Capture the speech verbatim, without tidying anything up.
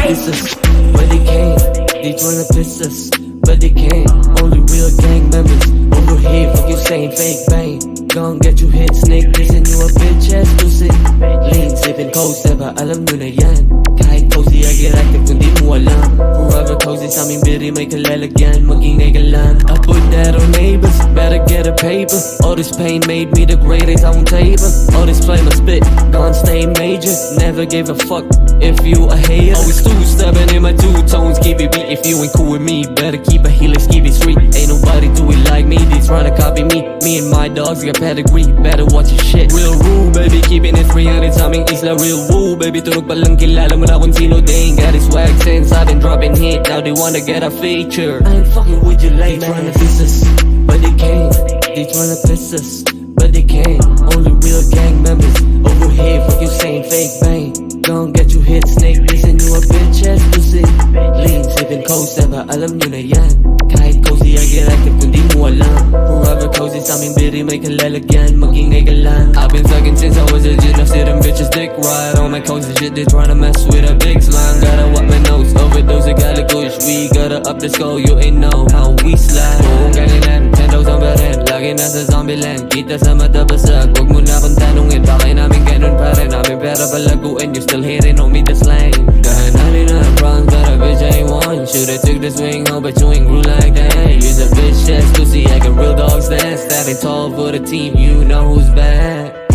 diss us, but they can't. They tryna piss us, but they can't. Only real gang members over here. Fuck you saying fake bang. Gon' get you hit, snake dissing you a bitch ass pussy. Lean sipping cold stepper, alam nyo na yan. Kahit cozy, I get active kung di mo alam. Forever cozy sa aming biri may kalalagyan. Mag-ingay ka lang. I put that on neighbors, better get a paper. All this pain made me the greatest, I won't taper. All this flame I spit, gon' stay major. Never gave a fuck if you a hater. Always too stubborn in my two tones. Keep it beat if you ain't cool with me. Better keep a helix, keep it street. Ain't nobody do it like me. They tryna copy me. Me and my dogs got pedigree. Better watch your shit. Real rule, baby, keeping it three hundred sa aming isla. Real woo, baby, tunog pa lang kilala mo na kung sino. They ain't got his swag since I've been dropping hit. Now they wanna get a feature. I ain't fucking with you like they tryna diss us, but they can't. They tryna piss us, but they can't. Only real gang members over here. Fuck you saying fake bang. Gon' get you hit, snake dissing you a bitch ass pussy. Lean sipping cold stepper, alam nyo na yan. Kahit cozy, I get active kung di mo alam. Forever cozy sa aming biri may kalalagyan. Mag-ingay ka lang. I've been sucking since I was a jit. I see them bitches dick ride on my cozy shit. They tryna mess with a big slime. Gotta wipe my nose, overdose, I gotta push. We gotta up the skull, you ain't know how we slide. Buong galingan, ten thousand pa rin. Lagi nasa zombie land. Kita sa mata basag. Huwag mo na akong tanungin. Bakit namin ganun pa rin. Namin pera palaguin. You still hating on me, the slang. Kahit natin na problems, but a bitch I ain't one. Should've took the swing home, but you ain't grew like that. You's a bitch ass pussy, like a real dog stance. Standing tall for the team, you know who's bad.